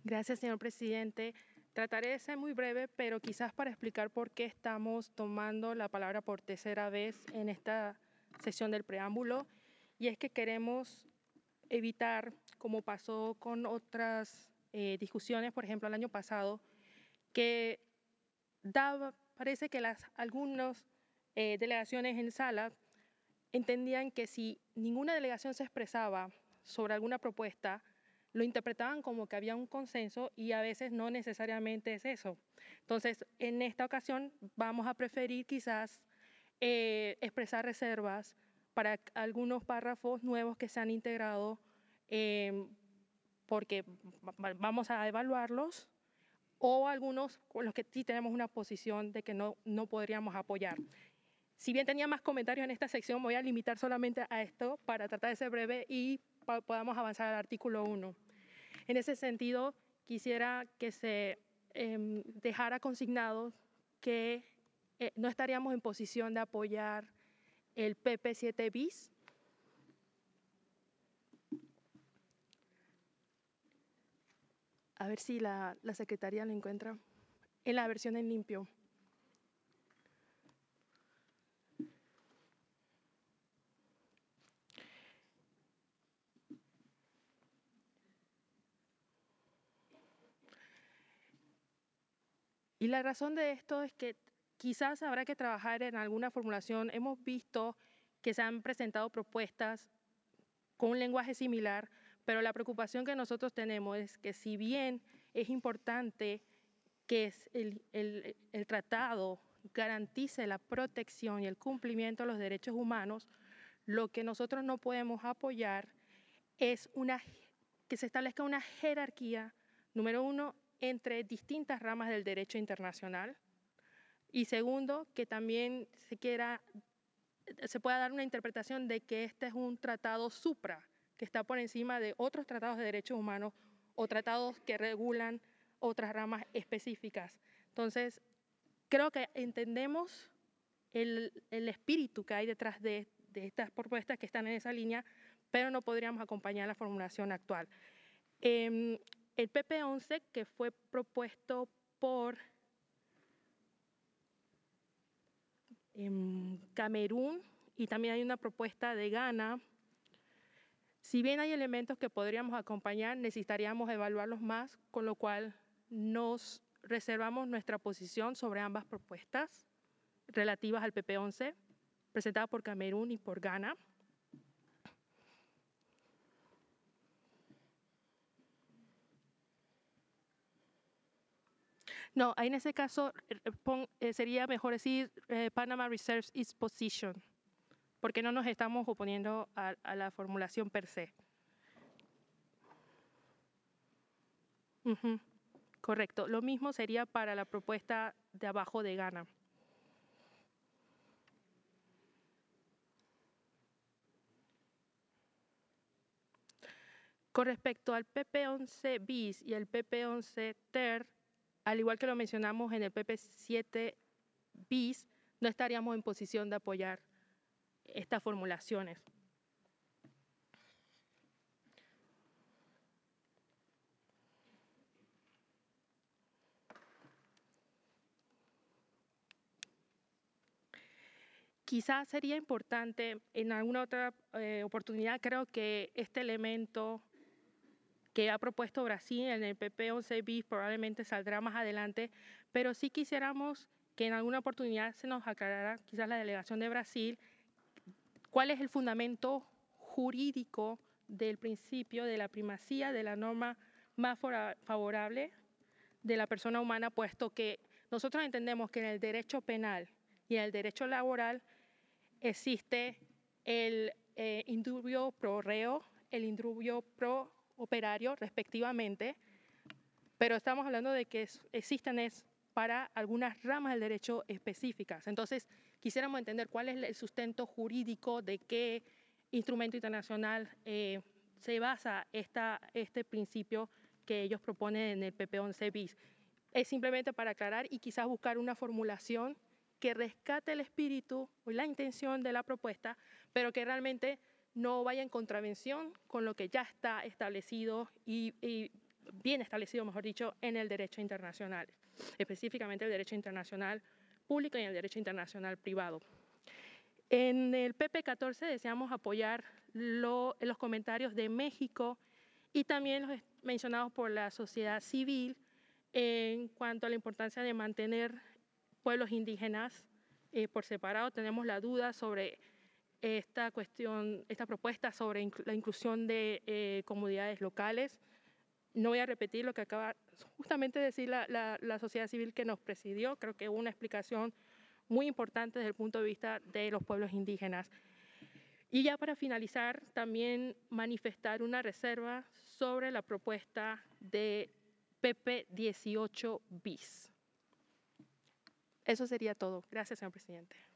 Gracias, señor presidente. Trataré de ser muy breve, pero quizás para explicar por qué estamos tomando la palabra por tercera vez en esta sesión del preámbulo. Y es que queremos evitar, como pasó con otras discusiones, por ejemplo, el año pasado, que parece que algunas delegaciones en sala entendían que si ninguna delegación se expresaba sobre alguna propuesta, lo interpretaban como que había un consenso y a veces no necesariamente es eso. Entonces, en esta ocasión vamos a preferir quizás expresar reservas para algunos párrafos nuevos que se han integrado porque vamos a evaluarlos o algunos con los que sí tenemos una posición de que no podríamos apoyar. Si bien tenía más comentarios en esta sección, me voy a limitar solamente a esto para tratar de ser breve y podamos avanzar al artículo 1. En ese sentido, quisiera que se dejara consignado que no estaríamos en posición de apoyar el PP7 bis. A ver si la secretaría lo encuentra en la versión en limpio. Y la razón de esto es que quizás habrá que trabajar en alguna formulación. Hemos visto que se han presentado propuestas con un lenguaje similar, pero la preocupación que nosotros tenemos es que si bien es importante que el tratado garantice la protección y el cumplimiento de los derechos humanos, lo que nosotros no podemos apoyar es que se establezca una jerarquía, número uno, entre distintas ramas del derecho internacional, y segundo, que también se pueda dar una interpretación de que este es un tratado supra, que está por encima de otros tratados de derechos humanos o tratados que regulan otras ramas específicas. Entonces, creo que entendemos el espíritu que hay detrás de estas propuestas que están en esa línea, pero no podríamos acompañar la formulación actual. El PP11, que fue propuesto por Camerún y también hay una propuesta de Ghana. Si bien hay elementos que podríamos acompañar, necesitaríamos evaluarlos más, con lo cual nos reservamos nuestra posición sobre ambas propuestas relativas al PP11, presentadas por Camerún y por Ghana. No, en ese caso sería mejor decir Panama reserves its position, porque no nos estamos oponiendo a la formulación per se. Ujú, correcto. Lo mismo sería para la propuesta de abajo de Ghana. Con respecto al PP11 bis y el PP11 ter, al igual que lo mencionamos en el PP7 bis, no estaríamos en posición de apoyar estas formulaciones. Quizás sería importante en alguna otra oportunidad, creo que este elemento que ha propuesto Brasil en el PP11 bis probablemente saldrá más adelante, pero sí quisiéramos que en alguna oportunidad se nos aclarara, quizás la delegación de Brasil, cuál es el fundamento jurídico del principio de la primacía de la norma más favorable de la persona humana, puesto que nosotros entendemos que en el derecho penal y en el derecho laboral existe el indubio pro reo, el indubio pro operario, respectivamente, pero estamos hablando de que existen para algunas ramas del derecho específicas. Entonces, quisiéramos entender cuál es el sustento jurídico de qué instrumento internacional se basa este principio que ellos proponen en el PP11 bis. Es simplemente para aclarar y quizás buscar una formulación que rescate el espíritu o la intención de la propuesta, pero que realmente no vaya en contravención con lo que ya está establecido y bien establecido, mejor dicho, en el derecho internacional, específicamente el derecho internacional público y el derecho internacional privado. En el PP14 deseamos apoyar los comentarios de México y también los mencionados por la sociedad civil en cuanto a la importancia de mantener pueblos indígenas por separado. Tenemos la duda sobre esta cuestión, esta propuesta sobre la inclusión de comunidades locales. No voy a repetir lo que acaba justamente de decir la sociedad civil que nos presidió. Creo que hubo una explicación muy importante desde el punto de vista de los pueblos indígenas. Y ya para finalizar, también manifestar una reserva sobre la propuesta de PP 18 bis. Eso sería todo. Gracias, señor presidente.